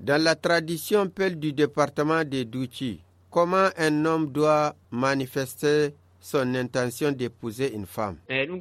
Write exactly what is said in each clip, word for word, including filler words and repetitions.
Dans la tradition Peul du département de Douchi, comment un homme doit manifester son intention d'épouser une femme?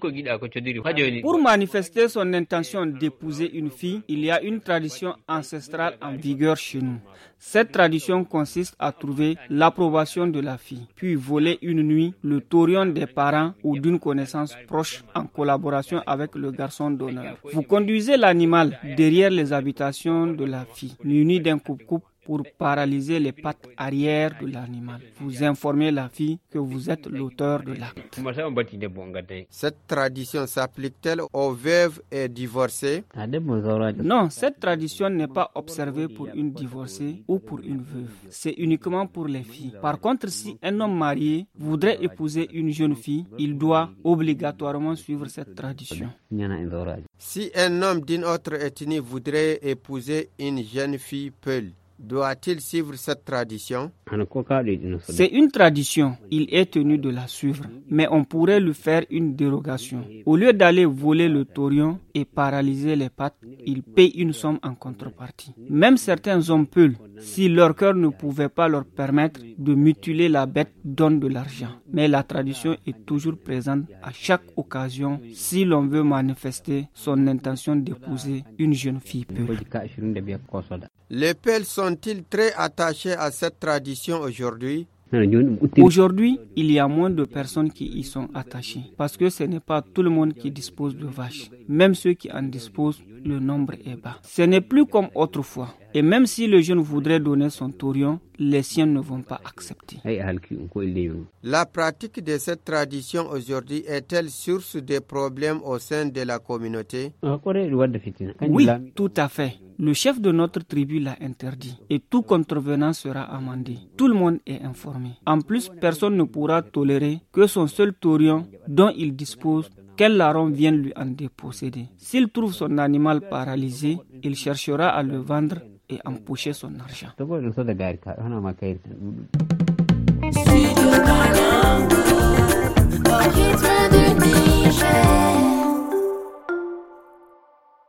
Pour manifester son intention d'épouser une fille, il y a une tradition ancestrale en vigueur chez nous. Cette tradition consiste à trouver l'approbation de la fille, puis voler une nuit le taurion des parents ou d'une connaissance proche en collaboration avec le garçon d'honneur. Vous conduisez l'animal derrière les habitations de la fille, muni d'un coupe-coupe pour paralyser les pattes arrière de l'animal. Vous informez la fille que vous êtes l'auteur de l'acte. Cette tradition s'applique-t-elle aux veuves et divorcées? Non, cette tradition n'est pas observée pour une divorcée ou pour une veuve. C'est uniquement pour les filles. Par contre, si un homme marié voudrait épouser une jeune fille, il doit obligatoirement suivre cette tradition. Si un homme d'une autre ethnie voudrait épouser une jeune fille Peul, doit-il suivre cette tradition? C'est une tradition, il est tenu de la suivre, mais on pourrait lui faire une dérogation. Au lieu d'aller voler le taurion et paralyser les pattes, il paye une somme en contrepartie. Même certains hommes Peul, si leur cœur ne pouvait pas leur permettre de mutiler la bête, donnent de l'argent. Mais la tradition est toujours présente à chaque occasion si l'on veut manifester son intention d'épouser une jeune fille Peul. Les Peuls sont-ils très attachés à cette tradition aujourd'hui? Aujourd'hui, il y a moins de personnes qui y sont attachées parce que ce n'est pas tout le monde qui dispose de vaches. Même ceux qui en disposent, le nombre est bas. Ce n'est plus comme autrefois. Et même si le jeune voudrait donner son taurion, les siens ne vont pas accepter. La pratique de cette tradition aujourd'hui est-elle source de problèmes au sein de la communauté? Oui, tout à fait. Le chef de notre tribu l'a interdit et tout contrevenant sera amendé. Tout le monde est informé. En plus, personne ne pourra tolérer que son seul taurion dont il dispose, qu'un larron vienne lui en déposséder. S'il trouve son animal paralysé, il cherchera à le vendre et empocher son argent. Studio Kalangu, au rythme du Niger.